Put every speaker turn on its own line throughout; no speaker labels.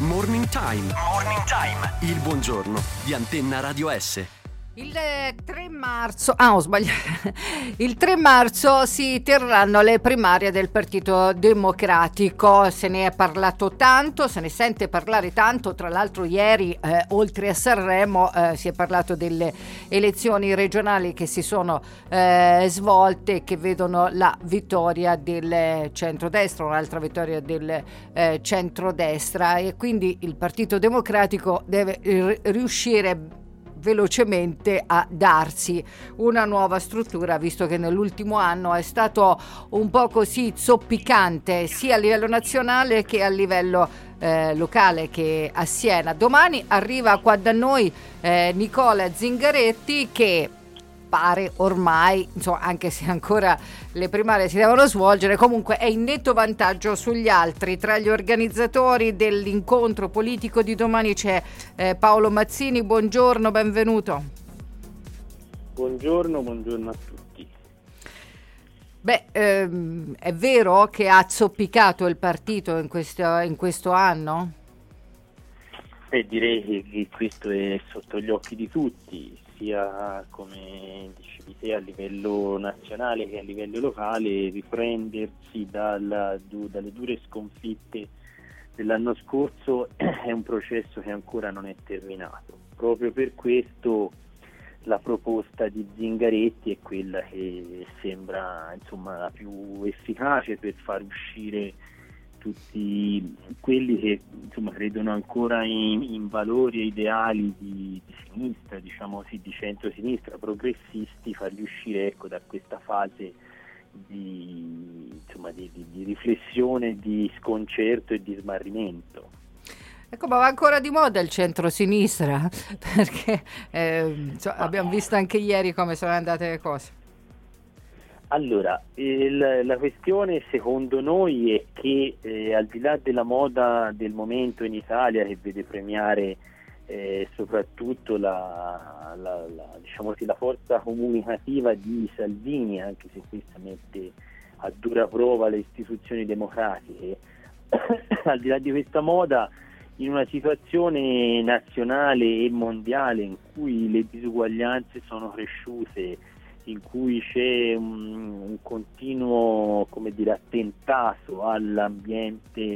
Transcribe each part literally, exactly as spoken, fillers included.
Morning Time. Morning Time. Il buongiorno di Antenna Radio S.
Il tre marzo, ah ho sbagliato, il tre marzo si terranno le primarie del Partito Democratico, se ne è parlato tanto, se ne sente parlare tanto, tra l'altro ieri eh, oltre a Sanremo eh, si è parlato delle elezioni regionali che si sono eh, svolte, che vedono la vittoria del centrodestra, un'altra vittoria del eh, centrodestra, e quindi il Partito Democratico deve r- riuscire velocemente a darsi una nuova struttura, visto che nell'ultimo anno è stato un po' così zoppicante sia a livello nazionale che a livello eh, locale, che a Siena. Domani arriva qua da noi eh, Nicola Zingaretti, che pare ormai, insomma, anche se ancora le primarie si devono svolgere, comunque è in netto vantaggio sugli altri. Tra gli organizzatori dell'incontro politico di domani c'è eh, Paolo Mazzini. Buongiorno, benvenuto.
Buongiorno, buongiorno a tutti.
Beh, ehm, è vero che ha zoppicato il partito in questo, in questo anno?
Beh, direi che, che questo è sotto gli occhi di tutti, sia come dicevi te a livello nazionale che a livello locale. Riprendersi dalla, du, dalle dure sconfitte dell'anno scorso è un processo che ancora non è terminato. Proprio per questo la proposta di Zingaretti è quella che sembra, insomma, la più efficace per far uscire tutti quelli che, insomma, credono ancora in, in valori e ideali di, di sinistra, diciamo sì, di centro-sinistra, progressisti, farli uscire, ecco, da questa fase di, insomma, di, di, di riflessione, di sconcerto e di smarrimento.
Ecco, ma va ancora di moda il centro-sinistra? Perché eh, insomma, abbiamo visto anche ieri come sono andate le cose.
Allora, il, la questione secondo noi è che eh, al di là della moda del momento in Italia, che vede premiare eh, soprattutto la, la, la, diciamo, la forza comunicativa di Salvini, anche se questa mette a dura prova le istituzioni democratiche, al di là di questa moda, in una situazione nazionale e mondiale in cui le disuguaglianze sono cresciute, in cui c'è un, un continuo, come dire, attentato all'ambiente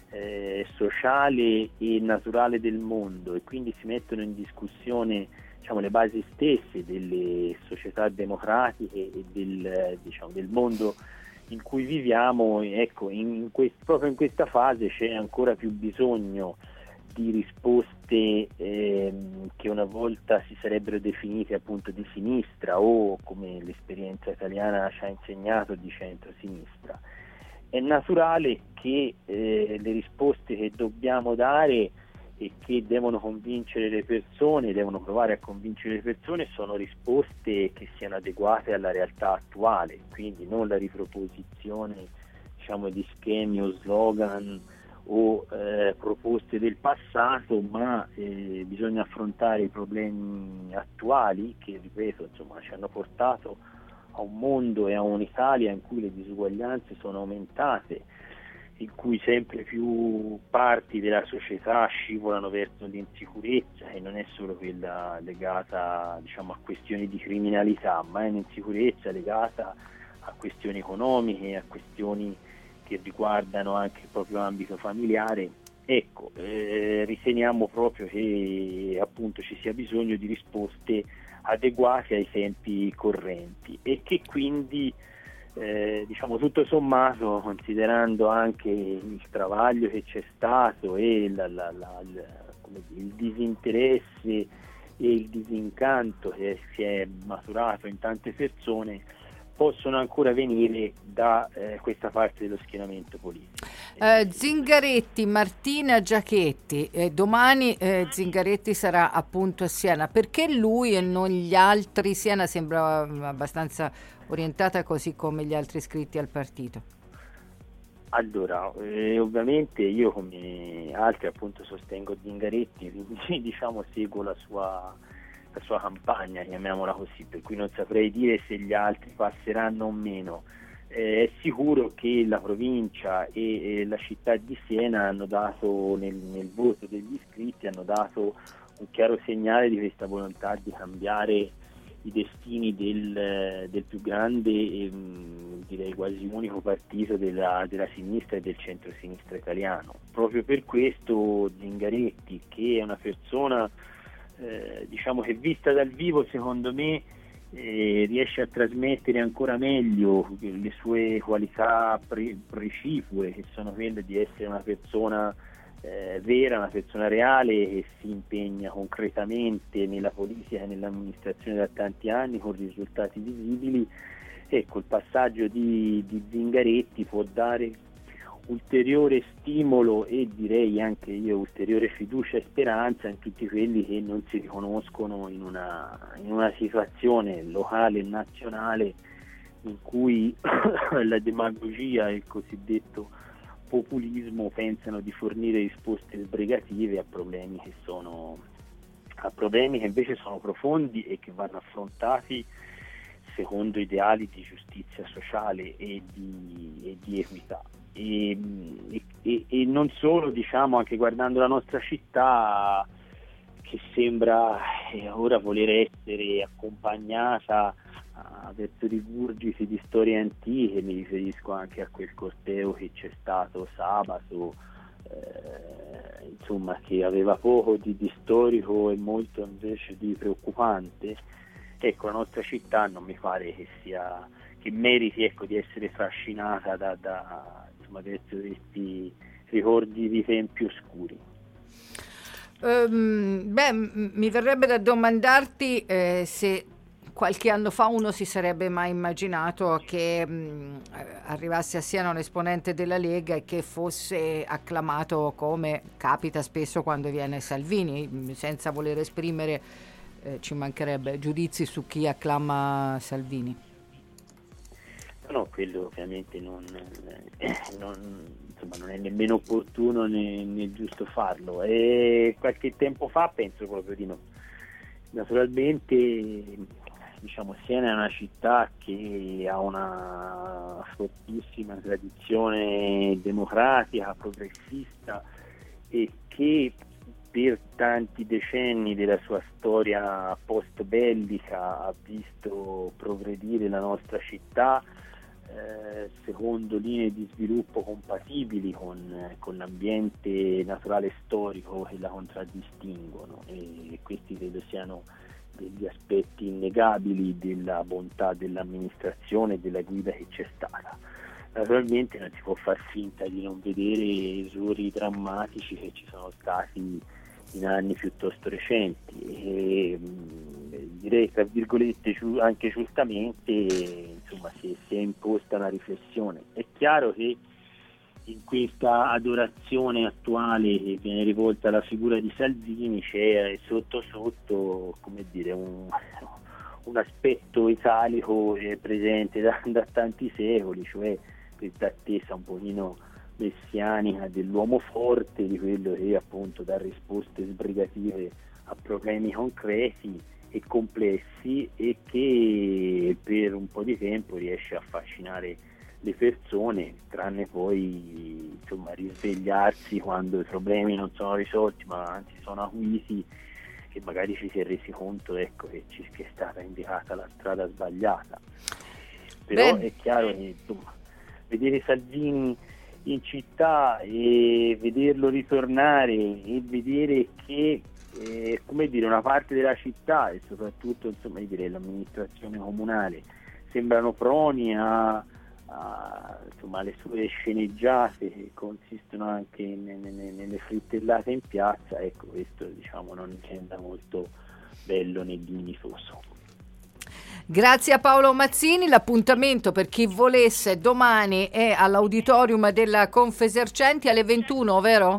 eh, sociale e naturale del mondo, e quindi si mettono in discussione, diciamo, le basi stesse delle società democratiche e del, diciamo, del mondo in cui viviamo. Ecco, in quest, proprio in questa fase c'è ancora più bisogno di risposte ehm, che una volta si sarebbero definite appunto di sinistra, o, come l'esperienza italiana ci ha insegnato, di centro-sinistra. È naturale che eh, le risposte che dobbiamo dare e che devono convincere le persone, devono provare a convincere le persone, sono risposte che siano adeguate alla realtà attuale, quindi non la riproposizione, diciamo, di schemi o slogan o eh, proposte del passato, ma eh, bisogna affrontare i problemi attuali che, ripeto, insomma, ci hanno portato a un mondo e a un'Italia in cui le disuguaglianze sono aumentate, in cui sempre più parti della società scivolano verso l'insicurezza, e non è solo quella legata, diciamo, a questioni di criminalità, ma è un'insicurezza legata a questioni economiche, a questioni che riguardano anche il proprio ambito familiare. Ecco, eh, riteniamo proprio che appunto ci sia bisogno di risposte adeguate ai tempi correnti, e che quindi eh, diciamo, tutto sommato, considerando anche il travaglio che c'è stato e la, la, la, la, come dire, il disinteresse e il disincanto che si è maturato in tante persone, possono ancora venire da eh, questa parte dello schieramento politico.
Eh, Zingaretti, Martina Giachetti, eh, domani eh, Zingaretti sarà appunto a Siena. Perché lui e non gli altri? Siena sembra abbastanza orientata così come gli altri iscritti al partito.
Allora, eh, ovviamente io come altri appunto sostengo Zingaretti, quindi diciamo seguo la sua la sua campagna, chiamiamola così, per cui non saprei dire se gli altri passeranno o meno. Eh, è sicuro che la provincia e, e la città di Siena hanno dato nel, nel voto degli iscritti, hanno dato un chiaro segnale di questa volontà di cambiare i destini del, del più grande e direi quasi unico partito della, della sinistra e del centro-sinistra italiano. Proprio per questo Zingaretti, che è una persona eh, diciamo che vista dal vivo secondo me eh, riesce a trasmettere ancora meglio le sue qualità pre- precipue, che sono quelle di essere una persona eh, vera, una persona reale, che si impegna concretamente nella politica e nell'amministrazione da tanti anni con risultati visibili. Ecco, il passaggio di, di Zingaretti può dare ulteriore stimolo e direi anche io ulteriore fiducia e speranza in tutti quelli che non si riconoscono in una, in una situazione locale e nazionale in cui la demagogia e il cosiddetto populismo pensano di fornire risposte sbrigative a problemi che sono a problemi che invece sono profondi e che vanno affrontati secondo ideali di giustizia sociale e di, e di equità. E, e, e non solo, diciamo, anche guardando la nostra città, che sembra eh, ora voler essere accompagnata a, verso rigurgiti di storie antiche. Mi riferisco anche a quel corteo che c'è stato sabato, eh, insomma, che aveva poco di, di storico e molto invece di preoccupante. Ecco, la nostra città non mi pare che sia che meriti, ecco, di essere trascinata da, da insomma, verso questi ricordi di tempi oscuri.
Um, beh, m- mi verrebbe da domandarti eh, se qualche anno fa uno si sarebbe mai immaginato che mh, arrivasse a Siena un esponente della Lega e che fosse acclamato, come capita spesso quando viene Salvini, senza voler esprimere, eh, ci mancherebbe, giudizi su chi acclama Salvini.
No, quello ovviamente non, eh, non, insomma, non è nemmeno opportuno né, né giusto farlo. E qualche tempo fa penso proprio di no. Naturalmente, diciamo, Siena è una città che ha una fortissima tradizione democratica, progressista e che per tanti decenni della sua storia post-bellica ha visto progredire la nostra città Eh, secondo linee di sviluppo compatibili con, eh, con l'ambiente naturale storico che la contraddistinguono, e questi credo siano degli aspetti innegabili della bontà dell'amministrazione e della guida che c'è stata. Naturalmente non si può far finta di non vedere esori drammatici che ci sono stati in anni piuttosto recenti e mh, direi tra virgolette anche giustamente, insomma, si, si è imposta una riflessione. È chiaro che in questa adorazione attuale che viene rivolta alla figura di Salvini c'è sotto sotto, come dire, un, un aspetto italico presente da, da tanti secoli, cioè questa attesa un pochino messianica dell'uomo forte, di quello che appunto dà risposte sbrigative a problemi concreti e complessi e che per un po' di tempo riesce a affascinare le persone, tranne poi insomma risvegliarsi quando i problemi non sono risolti ma anzi sono acuiti, che magari ci si è resi conto, ecco, che, ci, che è stata indicata la strada sbagliata. Però Beh. È chiaro che insomma, vedere Salvini in città e vederlo ritornare e vedere che eh, come dire, una parte della città e soprattutto insomma direi l'amministrazione comunale sembrano proni a, a insomma alle sue sceneggiate che consistono anche nelle, nelle frittellate in piazza, ecco, questo diciamo non mi sembra molto bello né dignitoso.
Grazie a Paolo Mazzini. L'appuntamento per chi volesse domani è all'auditorium della Confesercenti alle ventuno, vero?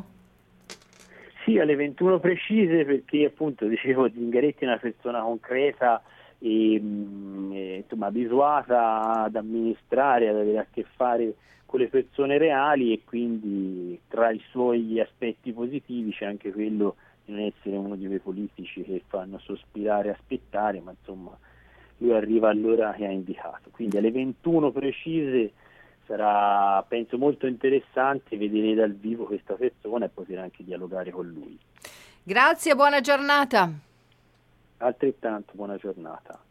Sì, alle ventuno precise, perché appunto dicevo Zingaretti è una persona concreta e, e insomma abituata ad amministrare, ad avere a che fare con le persone reali, e quindi tra i suoi aspetti positivi c'è anche quello di non essere uno di quei politici che fanno sospirare e aspettare, ma insomma lui arriva all'ora che ha indicato. Quindi alle ventuno precise sarà, penso, molto interessante vedere dal vivo questa persona e poter anche dialogare con lui.
Grazie, buona giornata.
Altrettanto buona giornata.